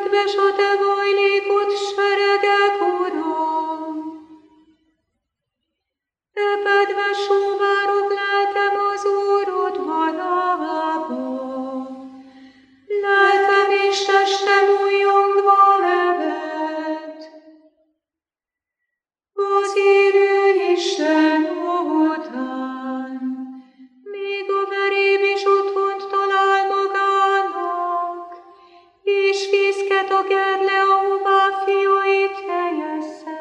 Kedves a te vajlékod, seregek Uram! Tepedve sóvárok lelkem az Úr udvarába. Lelkem és testem újjongva lebed. Az élő Isten után, még a veréb is otthont talál magának, és fészket a gerle, ahová fiait helyezze.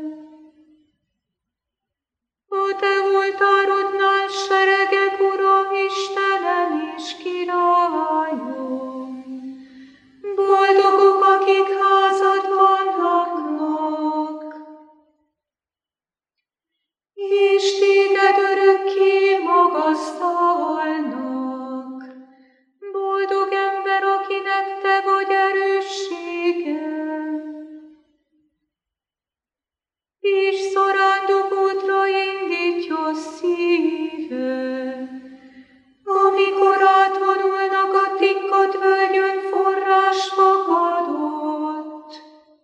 A te oltárodnál, seregek Ura, Istenem és Királyom, boldogok, akik házadban laknak, és téged örökké magasztalnak. Boldog ember, akinek te vagy erőssége, és szarándok útra indítja szíve. Amikor átvonulnak a tikkat völgyön, forrás fakadott,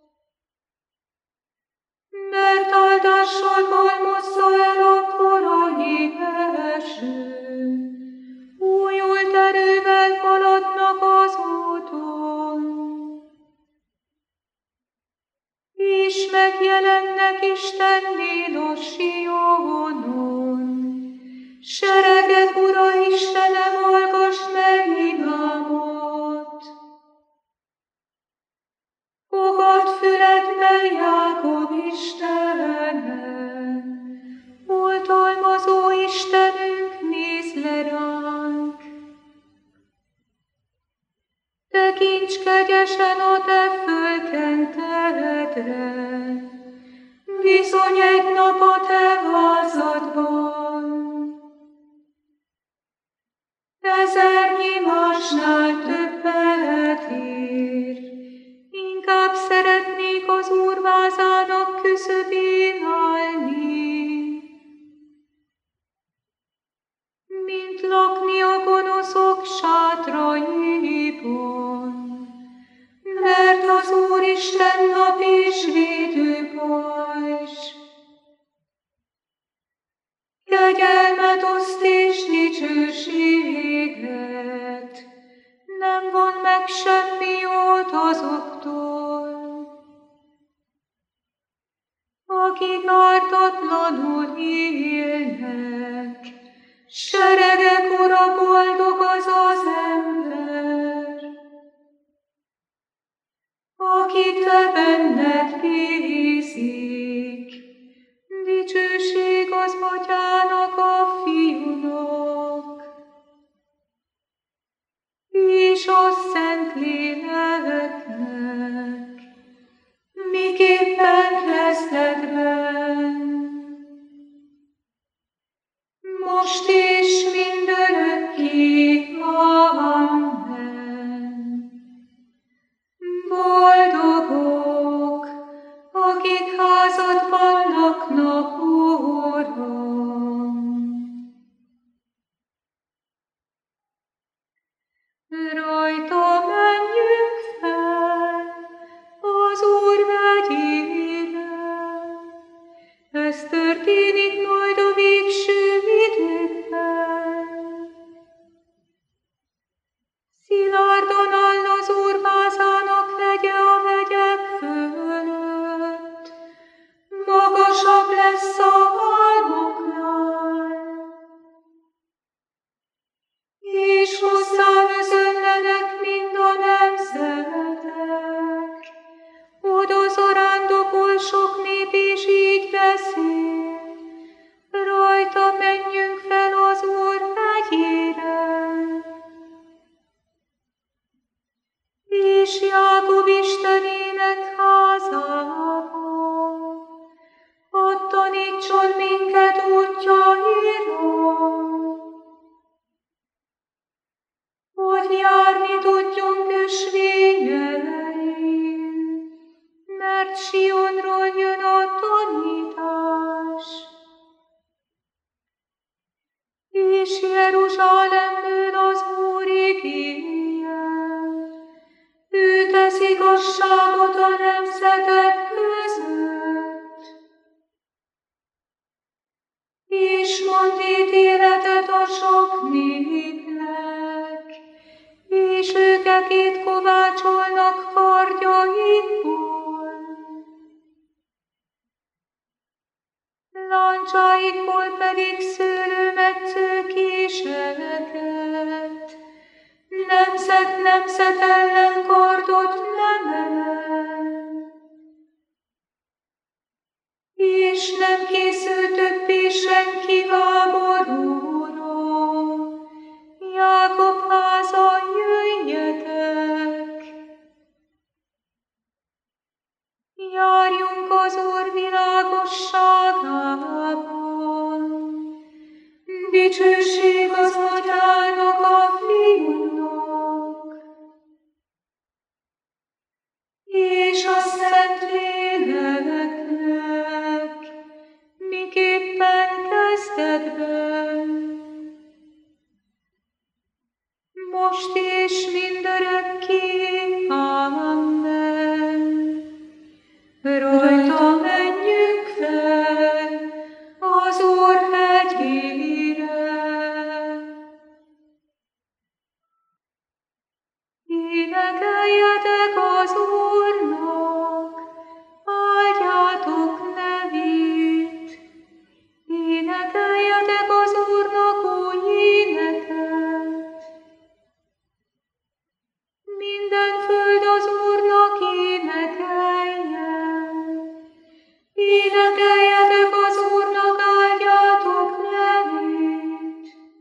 mert áldással halmozza el a korai eső. Újult erővel haladnak az úton, és megjelennek Istennél a Sionon. Seregek Ura, Istenem, hallgass meg imámat! Fogad füledbe, Jákob Istene! Oltalmazó Istenünk, nézz le ránk! Tekints kegyesen a te fölkenteledre, bizony egy nap a te házadban. Ezernyi másnál többet ér, inkább szeretnék az Úr vázának küszöbén állni, mint lakni a gonoszok sátraiban, mert az Úristen nap és védőpajzs. Kegyelmet oszt és dicsőséget, nem von meg semmi jót azoktól, akik ártatlanul élnek. Seregek Ura, boldog az ember, aki te benned bízik. Dicsőség az Atyának, a Fiúnak, és a Szentléleknek, miképpen kezdetben, most és mindörökké. Amen. Boldogok, akik házadban laknak, Uram. Rajta menjünk fel az Úr vegyére. Ez történik majd a végső időkben. Szilárdan áll az Úr vázának vegye a vegyek fölött, magasabb lesz a halmoknál, és hozzávezönlenek mind a nemzetek. Oda zarándokol sok nép, és így beszél, rajta menjünk fel az Úr vegyére. És Jákob Istenének házába, ott tanítson minket útjaira, hogy járni tudjunk ösvényein, mert Sionról jön a tanítás, és Jeruzsálemből az Úr igéje. Ő teszik a igazságot a nemzetek között, és mond ítéletet a sok népnek, és őket itt kovácsolnak kardjaikból. Lancsaikból pedig szőlőmetsző kíséreket, nemzet ellen kardot nem emel. És nem készül többé senki háborúra. Jákob háza, jöjjetek! Járjunk az Úr világosságában. Dicsőség az Atyának, a Fiúnak, és a Szentléleknek, miképpen kezdetben, most és mindörökké. Amen. Rajta menjünk fel az Úr hegyére. Énekeljetek az Úrnak, áldjátok nevét. Énekeljetek az Úrnak új éneket. Minden föld az Úrnak énekeljen. Énekeljetek az Úrnak, áldjátok nevét.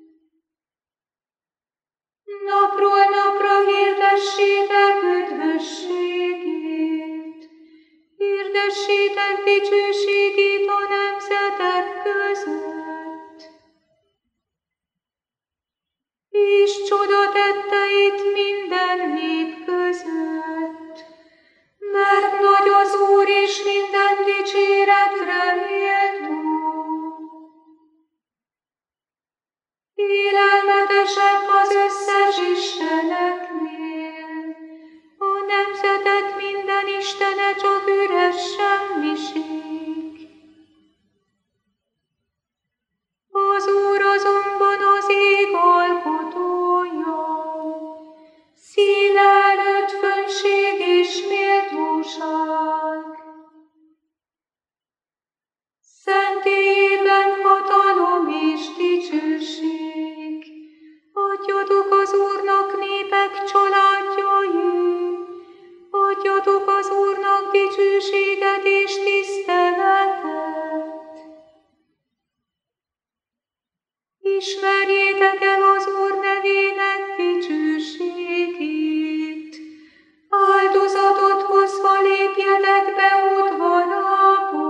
Napról napra hirdessétek üdvösségét. Hirdessétek dicsőségét a nemzetek között. És csodatetteit minden nép között, mert nagy az Úr és minden dicséretre méltó. Élelmetesebb az összes isteneknél, a nemzetek minden istene csak üres semmiség. Az Úr azonban az ég alkotója, színe előtt fönnség és méltóság. Szentélyében hatalom és dicsőség. Adjatok az Úrnak, népek családjai, adjatok az Úrnak dicsőséget és tiszteletet. Ismerjétek el az Úr nevének dicsőségét, áldozatot hozva lépjetek be udvarába,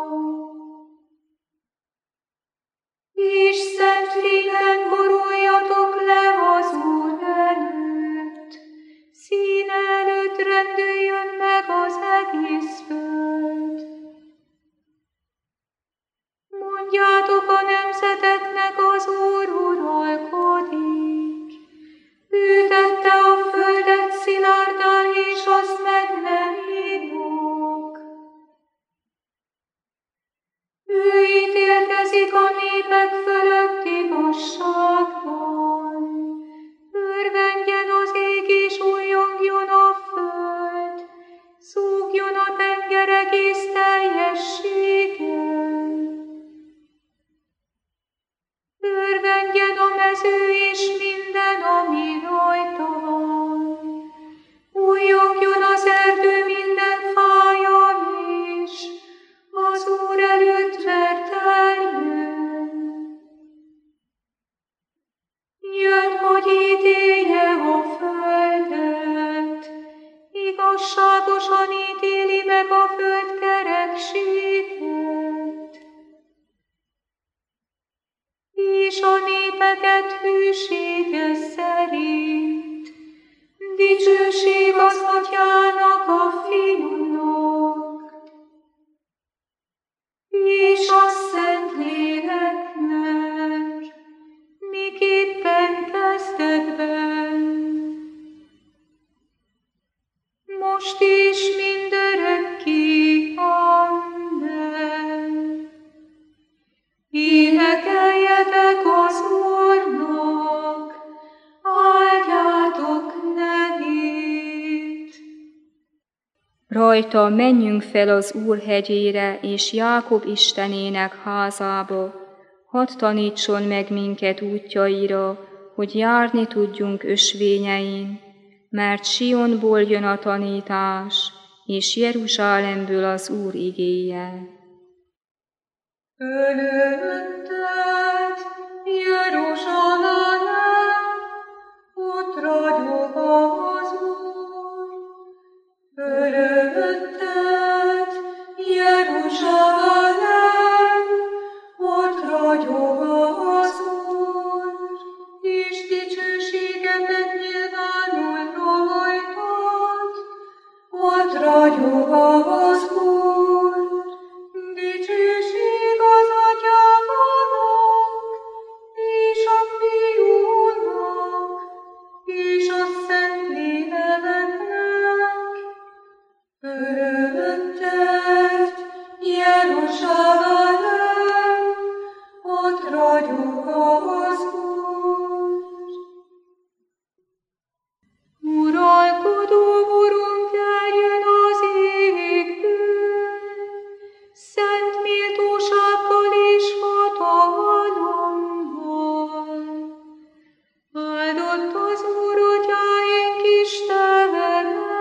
és szent féken boruljatok le az Úr előtt, színe előtt rendüljön meg az egész föld. Mondjátok a nemzeteknek, az Úr uralkodik. Ő tette a földet szilárdá, és azt meg nem hídok. Ő ítélkezik a népek fölött igazságban. Örvendjen az ég, és újjongjon a föld, szúgjon a tenger egész teljessége. Örvendjen a mező és minden, ami rajta van. Újjongjon az erdő minden fája is, az Úr előtt mert eljön. Jön, hogy ítélje a földet, igazságosan ítéli meg a föld kerekséget. És a népeket hűsége szerint. Dicsőség az Atyának, a Fiúnak, és a Szentléleknek, miképpen kezdetben, most most is mindörökké. Amen. Énekeljetek az Úrnak, áldjátok nevét. Rajta menjünk fel az Úr hegyére és Jákob Istenének házába, hadd tanítson meg minket útjaira, hogy járni tudjunk ösvényein, mert Sionból jön a tanítás, és Jeruzsálemből az Úr igéje. Fölötted, Jeruzsálem, ott ragyog az Úr. Fölötted, Jeruzsálem, ott ragyog az Úr, és dicsőségedet nyilvánul rajtad, ott ragyog az Úr. Dicsőség az Atyának, és a Fiúnak, és a Szentléleknek. Fölötted, Jeruzsálem, ott ragyog az Úr. Uralkodó Urunk, eljön az égből, szent méltósággal és hatalommal. Áldott az Úr, Atyáink Istene,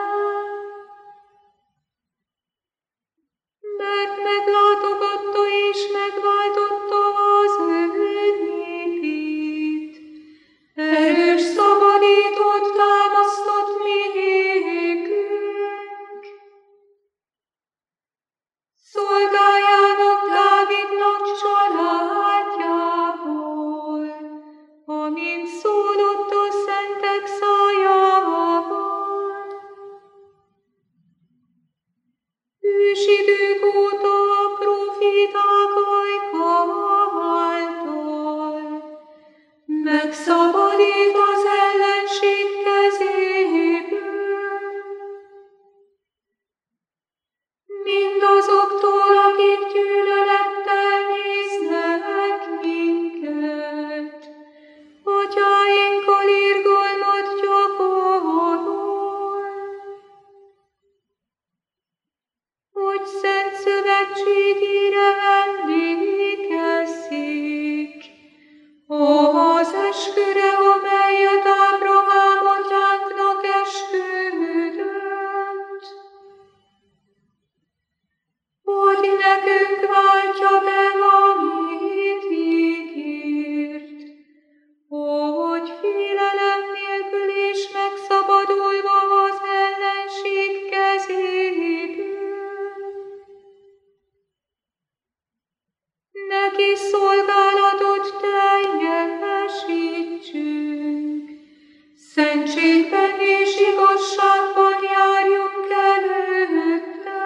mert meglátogatta és megváltotta az ő népét. Erős szabadítót támasztott miénkünk. Szolgájának Dávidnak családjából, amint szólott a szentek szájával. Ősidők óta a proféták ajka által megszabadít az ellenség kezéből. Mindazoktól, akik gyűlölettel néznek minket, atyáinkkal irgalmat gyakorol, hogy szent szövetségére emlékezzék, az esküre, amelyet Ábrahám atyánknak esküdött, hogy nekünk váltja be, amit ígért, hogy félelem nélkül és megszabadulva az ellenség kezéből. Neki szolgálatot teljesítsünk, szentségben és igazságban járjunk előtte.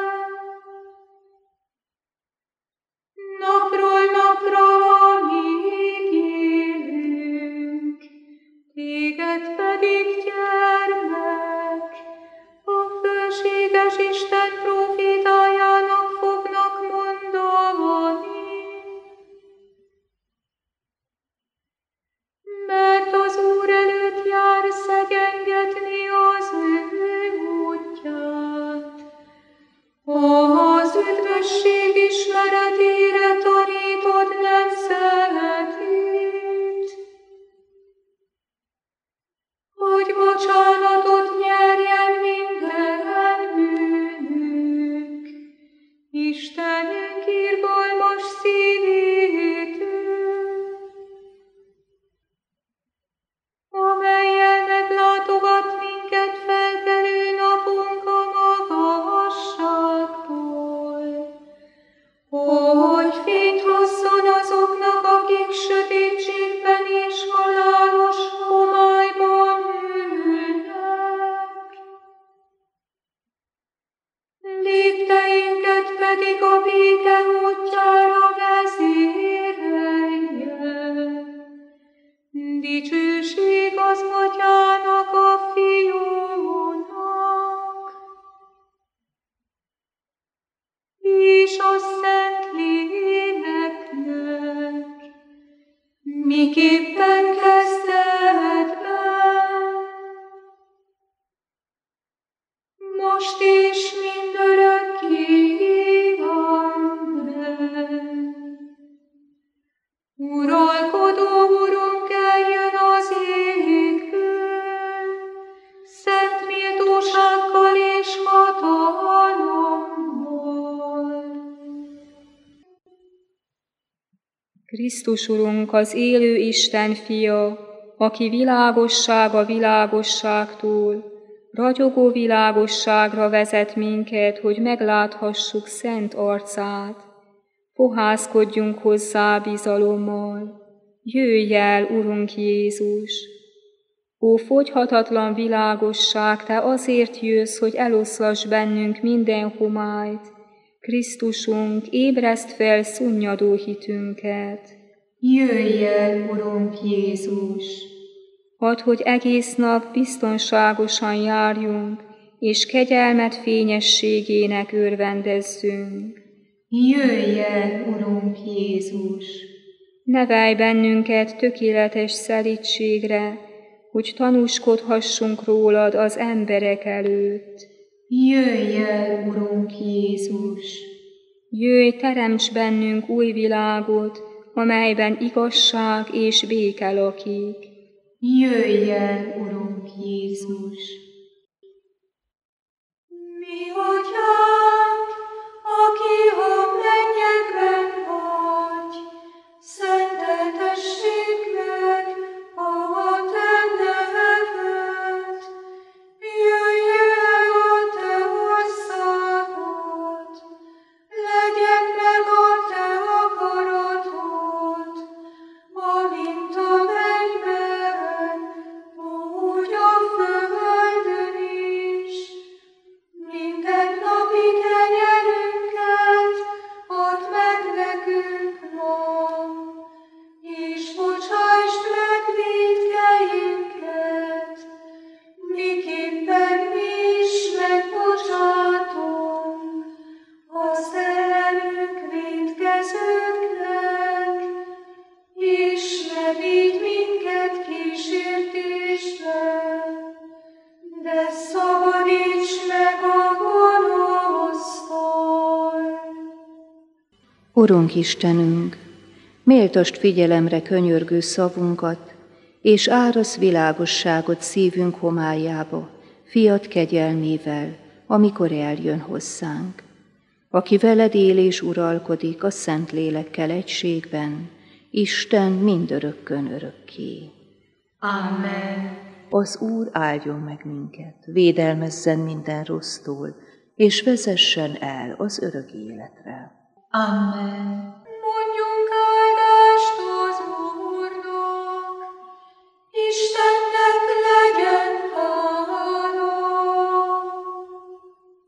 Napról napra, amíg élünk, téged pedig, gyermek, a fölséges Isten profétájának fognak mondani. Mert az Úr előtt jár szegyengetni az ő útját, az üdvösség ismeretére tanítod nemzetét, hogy bocsánatot nyerjen minden bűnünk, Szent Léleknek, miképpen kezdetben, most is mindörökké. Amen. Uralkodó Urunk, eljön az égből, szent méltósággal és hatalommal. Krisztus Urunk, az élő Isten fia, aki világosság a világosságtól, ragyogó világosságra vezet minket, hogy megláthassuk szent arcát. Fohászkodjunk hozzá bizalommal. Jöjj el, Urunk Jézus! Ó, fogyhatatlan világosság, Te azért jössz, hogy eloszlass bennünk minden homályt. Krisztusunk, ébreszt fel szunnyadó hitünket. Jöjj el, Urunk Jézus! Add, hogy egész nap biztonságosan járjunk, és kegyelmed fényességének örvendezzünk. Jöjj el, Urunk Jézus! Nevelj bennünket tökéletes szelídségre, hogy tanúskodhassunk rólad az emberek előtt. Jöjj el, Urunk Jézus! Jöjj, teremts bennünk új világot, amelyben igazság és béke lakik. Jöjj el, Urunk Jézus! Mi Atyánk, aki a mennyekben vagy, szenteltessék meg a te neved. Jöjj el a te országod, legyen meg a te akaratod, amint a mennyben, úgy a földön is. Mindennapi kenyerünket add meg nekünk ma, és bocsásd meg vétkeinket, miképpen mi is megbocsátunk az ellenünk vétkezőknek, és ne vigy minket kísértésbe, de szabadíts meg a gonosztól. Urunk Istenünk, méltasd figyelemre könyörgő szavunkat, és árasz világosságot szívünk homályába, fiad kegyelmével, amikor eljön hozzánk. Aki veled él és uralkodik a Szent Lélekkel egységben, Isten mindörökkön örökké. Amen. Az Úr áldjon meg minket, védelmezzen minden rossztól, és vezessen el az örök életre. Amen.